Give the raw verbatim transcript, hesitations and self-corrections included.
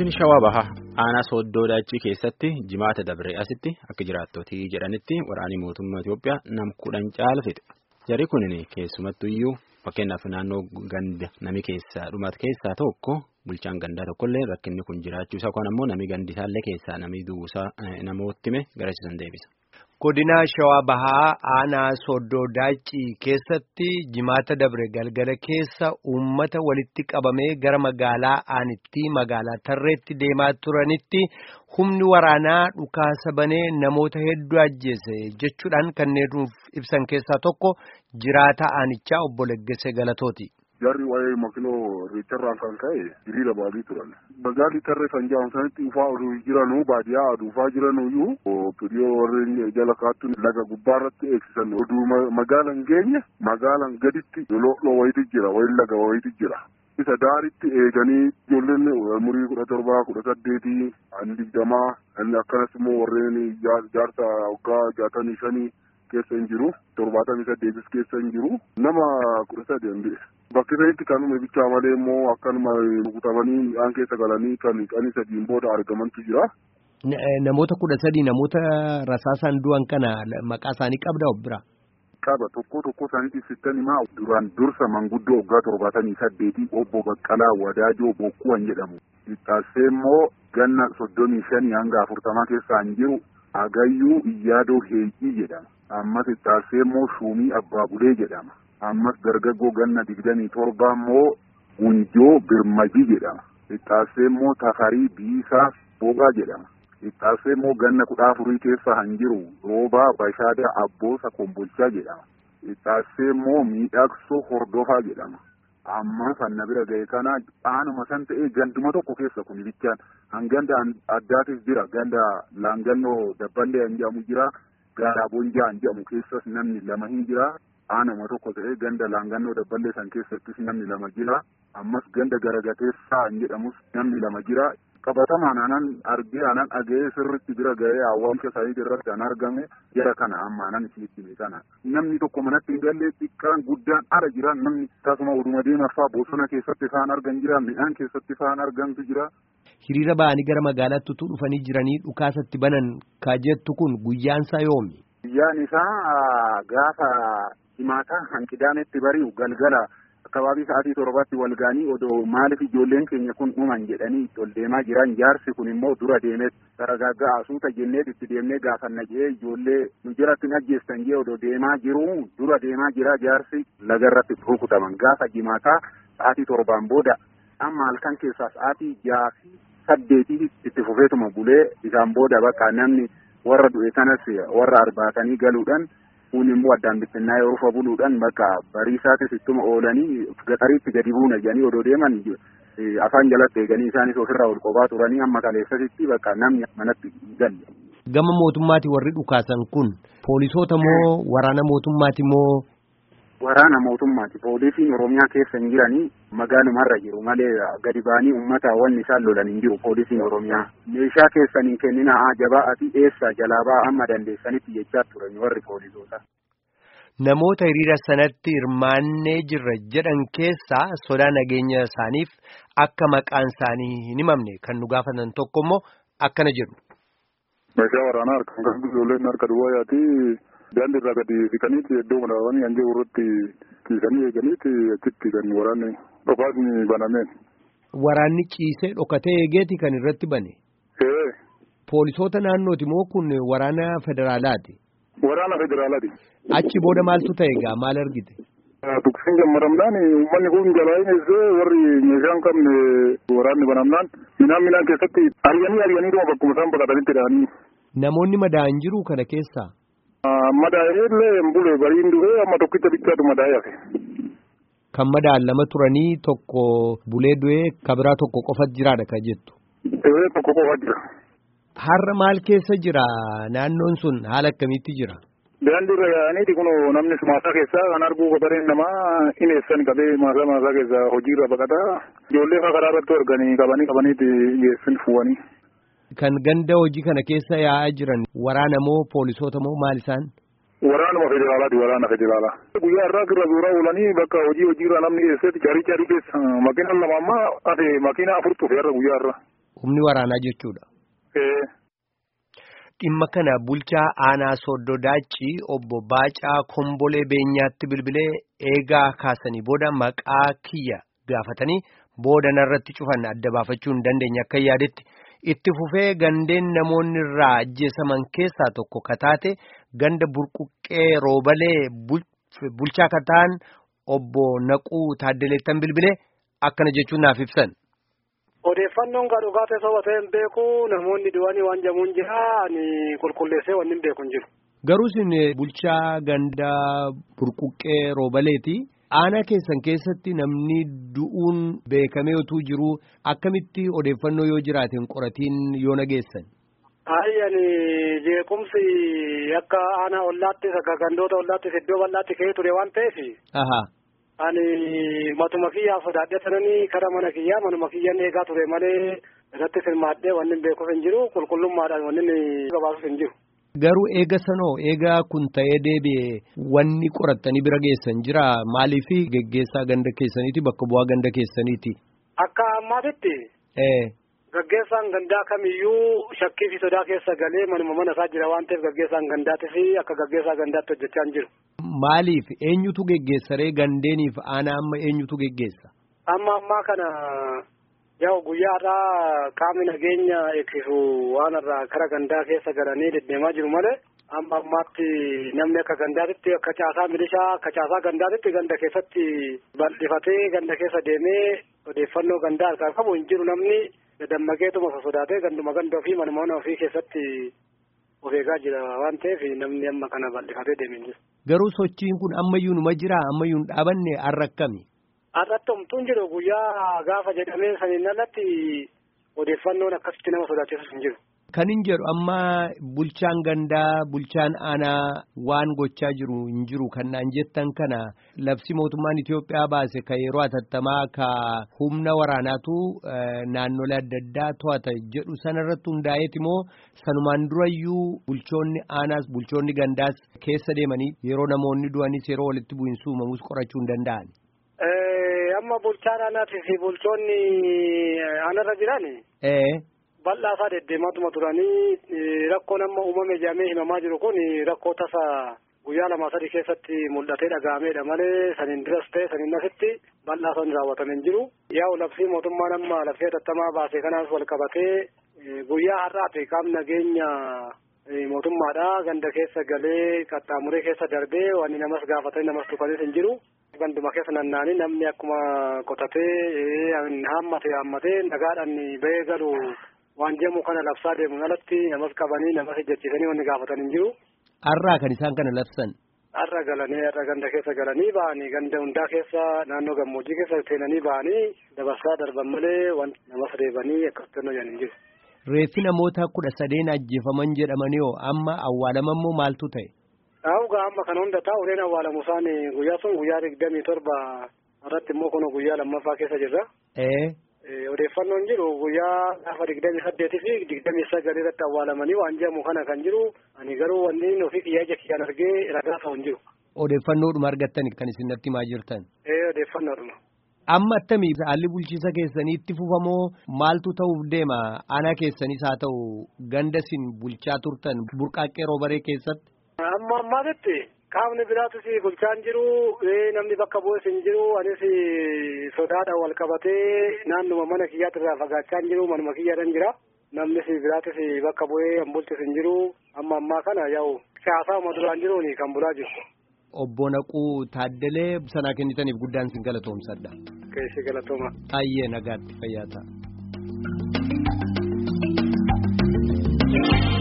Godin Shawaa Bahaa aanaa Sooddoo Daachii keessatti jimaata dabree asitti akka jiraattootii jedhanitti waraanni mootummaa Itoophiyaa nam kudhan caala fixe. Jarri kunin keessumattuu iyyuu fakkeenyaaf naannoo ganda nami keessaa dhumaat keessaa tokko bulchaan gandaa tokkollee rakkinni kun jiraachuu isaa kun ammoo nami gandisaallee keessaa nami duusaa namootti hime garasiisan deebisa. Godina Shawaa Bahaa aanaa Sooddoo Daachii keessatti jimaata dabre galgala keessa uummata walitti qabamee gara magaalaa aanitti magaalaa tarreetti deemaa turanitti humni waraanaa dhukaasa banee namoota hedduu ajjeese jechuudhaan kanneen ibsan keessaa tokko jiraataa aanichaa obbo Leggese Galatooti. Jarri waa'ee makinoo reecharraan kan ka'e hiriira baadii turan. Magaalli tarree kan jedhamu sanitti dhufaa oduu jiranuu baadiyyaa dhufaa jiranuyyuu piriyoo warreen jala kaattuun laga gubbaarratti eegsisan oduu magaalaan geenye magaalaan gaditti loloo wayiiti jira wayi laga wayiiti jira. Isa daaritti eeganii ijoolleen umurii kudha torbaa kudha saddeetii ani digdamaa akkanas immoo warreen jaarsa waggaa jaatamii shanii keessa hin jiru torbaatamii saddeetis keessa hin jiru nama kudha sadii hin beeku. Bakki isaanitti kanuma bichaa malee immoo akkanuma rukutamanii midhaan keessa galanii kan qanii sadiin booda argamantu jira. Namoota kudha sadii namoota rasaasaan du'an kana maqaa isaanii qabda obbira. Qaba tokko tokko isaaniitti sittan himaa duraan dursa manguddoo waggaa torbaatamii saddeetii obbo Baqqalaa Wadaajoo Bokkuwan jedhamu. Ixxaassee immoo ganna soddomii shanii hanga afurtamaa keessaa hin jiru Agayyuu Iyyaadoo Heeyyii jedhama. Ammas ixxaassee immoo Shuumii Abbaabulee jedhama. Ammas dargaggoo ganna digdamii torba immoo Gunjoo Birmajii jedhama. Ixxaassee immoo Tafarii Biisaa Boogaa jedhama. Ixxaassee immoo ganna kudha afurii keessa han jiru Roobaa Bashaada Abboosa Kombolchaa jedhama. Ixxaassee immoo Miidhagsoo Hordofaa jedhama. Amma sanna bira ga'e kana aanuma san ta'ee ganduma tokko keessa kun bichaan hanganda addaatis jira ganda laangannoo dabballee hin jedhamu jira gaaraa bonjaa hin jedhamu keessas namni lama hin jira. Aanuma tokko ta'ee ganda laangannoo dabballee san keessattis namni lama jira. Ammas ganda garagateessaa hin jedhamus namni lama jira. Qabatamaan aanan argee aanan dhaga'ee sirriitti bira ga'ee awwaalcha isaanii irratti kan argame jara kana amma aanan isiitti kana. Namni tokko manatti hin galle xiqqaan guddaan ara jira namni tasuma oduma deemaffaa bosona keessatti isaan argan jira midhaan keessatti isaan argantu jira. Hiriira ba'anii gara magaalaatti utuu dhufanii jiranii dhukaasatti banan kaajettu kun guyyaansaa yoomi? Guyyaan isaa gaafa himaataa hanqidaametti bari'u galgala akkabaabii sa'aatii torbaatti wal ga'anii odoo maaliif ijoolleen keenya kun dhuman jedhanii ol deemaa jiran jaarsi kun immoo dura deemee saragaggaa asuuta jennee itti deemnee gaafanna jee ijoollee nu jiratti ajjeestan jee odoo deemaa jiru dura deemaa jira jaarsi lagarratti rukutaman gaafa himaataa sa'aatii torbaan booda amma halkan keessaa sa'aatii jaha fi saddeetii itti fufeetuma bulee isaan booda bakka namni warra du'e kanas warra arbaatanii galuudhaan kun immoo addaan bittinnaa yoo rufa buluudhaan bakka bariisaatis ittuma oolanii gaxariitti gadi buuna jedhanii odoo deeman afaan jalatti eeganii isaanis ofirraa ol qophaa turanii amma kaleessasitti bakka namni manatti galle. Gama mootummaati warri dhukaasan kun poolisoota moo waraana mootummaati moo? Waraana mootummaati. Poolisiin Oromiyaa keessa hin jiranii magaalumarra jiru malee gadi ba'anii uummata wanni isaan lolan hin jiru poolisiin Oromiyaa. Meeshaa keessanii kenninaa jabaa ati eessa jalaa ba'a amma dandeessanitti jechaa turan warri poolisoota. Namoota hiriira sanatti hirmaannee jirra jedhan keessaa sodaa nageenya isaaniif akka maqaan isaanii hin himamne kan nu gaafatan tokko immoo akkana jedhu. Meeshaa waraanaa harkaan kan ijoolleen harka duwwaa yaati. Daandii irraa gadi siqaniiti iddoo madaawanii hanjii irratti ciisanii eeganiiti achitti kan waraanni dhukaasni banameen. Waraanni ciisee dhokatee eegeeti kan irratti bane. Poolisoota naannooti moo kun waraana federaalaati? Waraana federaalaati. Achi booda maaltu ta'e egaa maal argite? Tuksiin gammadamnaan uummanni kun jalaa hineessee warri meeshaan qabne waraanni banamnaan minaan minaan keessatti ari'anii ari'anii dhuma bakkuma isaan baqatanitti dhahanii. Namoonni madaa'an jiru kana keessaa? Madaa'eellee bule bariin du'ee amma tokkicha xiqqaatu madaa'ee hafe. Kan madaa'an lama turanii tokko bulee du'ee kabiraa tokko qofa jiraadha kan jettu. Ee tokko qofa jira. Har'a maal keessa jira naannoon sun haala akkamiitti jira? Daandii irra yaa'aniiti kun namni maasaa keessaa kan arguu godareen namaa ineessan qabee maasaa maasaa keessaa hojiirra baqataa ijoollee fa'aa karaa irratti arganii qabanii qabaniiti geessin fuwanii. Kan ganda hojii kana keessa yaa'aa jiran waraana moo poolisoota moo maal isaan? Waraanuma federaalaati waraana federaalaa. Guyyaa irraa irra suuraa oolanii bakka hojii hojiirra namni keessatti carii carii keessa makiinaan lama ammaa ate makiinaa afur tufe irra guyyaa irra. Humni waraanaa jechuudha. Dhimma kana bulchaa aanaa Sooddoo Daaccii obbo Baacaa Kombolee Beenyaatti bilbilee eegaa kaasanii booda maqaa kiyya gaafatanii booda narratti cufan adda baafachuu hin dandeenye akka yaadetti itti fufee gandeen namoonni irraa ajjeesaman keessaa tokko kataate ganda burquqqee roobalee bulchaa kataan obbo Naquu Taaddeleettan bilbilee akkana jechuun naaf ibsan. Odeeffannoon kan dhugaa ta'e soba ta'e hin beeku namoonni du'anii waan jamuun jira ani qulqulleessee waan hin beeku hin jiru. Garuu isin bulchaa ganda burquqqee roobaleeti aanaa keessan keessatti namni du'uun beekamee otuu jiru akkamitti odeeffannoo yoo jiraate hin qoratiin yoo nageessan. Ayi ani jeequmsi akka aanaa ollaattis akka gandoota ollaattis iddoo bal'aatti ka'ee ture waan ta'eef. Ani matuma kiyyaa sodaadhee sananii karaa mana kiyyaa manuma kiyyaan eegaa ture malee irratti hirmaadhee wanni hin beekuuf hin jiru qulqullummaadhaan wanni gabaasuuf hin jiru. Garuu eega sanoo eegaa kun ta'ee deebi'e wanni qorattanii bira geessan jira maaliif geggeessaa ganda keessaniiti bakka bu'aa ganda keessaniiti. Akka ammaatitti. Gaggeessaan gandaa kamiyyuu shakkii fi sodaa keessa galee manuma mana isaa jira waan ta'eef gaggeessaan gandaatii fi akka gaggeessaa gandaatti hojjechaa hin jiru. Maaliif eenyutu geggeessaree gandeeniif aanaa amma eenyutu geggeessa? Amma ammaa kana yaa guyyaadhaa qaamni nageenya eegsisu waan irraa kara gandaa keessa galanii deddeemaa jiru malee amma ammaatti namni akka gandaatitti akka caasaa milishaa akka caasaa gandaatitti ganda keessatti bal'ifatee ganda keessa deemee odeeffannoo gandaa harkaa qabu hin jiru namni dammaqeetuma sosodaatee ganduma ganda ofii manuma mana ofii keessatti of eegaa jira waan ta'eef namni amma kana bal'ifatee deemee jiru. Garuu sochiin kun ammayyuu numa jira ammayyuu hin dhaabanne har'a akkami? Har'atti homtuun jiru guyyaa gaafa jedhamee saniin alatti odeeffannoon akkasitti nama sodaachisus hin jiru. Kan hin jedhu amma bulchaan gandaa bulchaan aanaa waan gochaa jiru hin jiru kan naan jettan kana labsi mootummaan Itoophiyaa baase ka yeroo atattamaa ka humna waraanaatu naannolee adda addaa to'ata jedhu sanarratti hundaa'eeti moo sanumaan durayyuu bulchoonni aanaas bulchoonni gandaas keessa deemanii yeroo namoonni du'anis yeroo walitti bu'iinsi uumamus qorachuu hin danda'an. Amma bulchaan aanaatii fi bulchoonni aanarra jiran. Bal'aa isaa deddeemaatuma turanii rakkoon amma uumame jedhamee himamaa jiru kun rakkoo tasa guyyaa lama sadii keessatti mul'atee dhaga'ameedha malee saniin duras ta'e saniin asitti bal'aa isaa hin raawwatameen jiru. Yaa labsii mootummaan amma labsii atattamaa baase kanaas wal qabatee guyyaa har'aati qaamni nageenya mootummaadhaa ganda keessa galee qaxxaamuree keessa darbee wanni namas gaafatanii namas tuqanis hin jiru. Ganduma keessa nannaanii namni akkuma qotatee hammate hammatee nagaadhaan bahee galu. Waan jedhamu kana labsaa deemuun alatti namas qabanii namas ejjechiisanii wanni gaafatan hin jiru. Har'aa kan isaan kana labsan. Har'a galanii har'a ganda keessa galanii ba'anii ganda hundaa keessa naannoo gammoojjii keessa seenanii ba'anii dabarsaa darban malee wanti namas reebanii akkasitti hojjan hin jiru. Reeffi namoota kudha sadeen ajjeefaman jedhamanii hoo amma awwaalaman moo maaltu ta'e? Dhaawugaa amma kana hunda taa'u ureen awwaalamu isaan guyyaa sun guyyaa digdamii torba irratti immoo kun guyyaa lammaffaa keessa jirra. Odeeffannoon jiru guyyaa gaafa digdamii saddeetii fi digdamii sagal irratti awwaalamanii waan jedhamu kana kan jiru ani garuu wanni ofii kiyyaa ija kiyyaan argee ragaa ta'u hin jiru. Odeeffannoodhuma argattan kan isin natti himaa jirtan. Ee odeeffannoodhuma. Amma attamii haalli bulchiisa keessanii itti fufamoo maaltu ta'uuf deema aanaa keessanis haa ta'u ganda isin bulchaa turtan burqaaqqee roobaree keessatti. Amma ammaatitti. Qaamni biraatus bulchaan jiru namni bakka bu'es hin jiru anis sodaadhaan wal qabatee naannuma mana kiyyaatti irraa fagaachaa hin jiru manuma kiyyaadhaan jira namnis biraatis bakka bu'ee hin bulchis hin jiru amma ammaa kana yaa'u caasaa duraan jiruun kan bulaa jiru. Obbo Naquu Taaddalee sanaa kennitaniif guddaan sin galatoomsadha. Keessi galatooma. Baay'ee nagaatti fayyaa ta'a.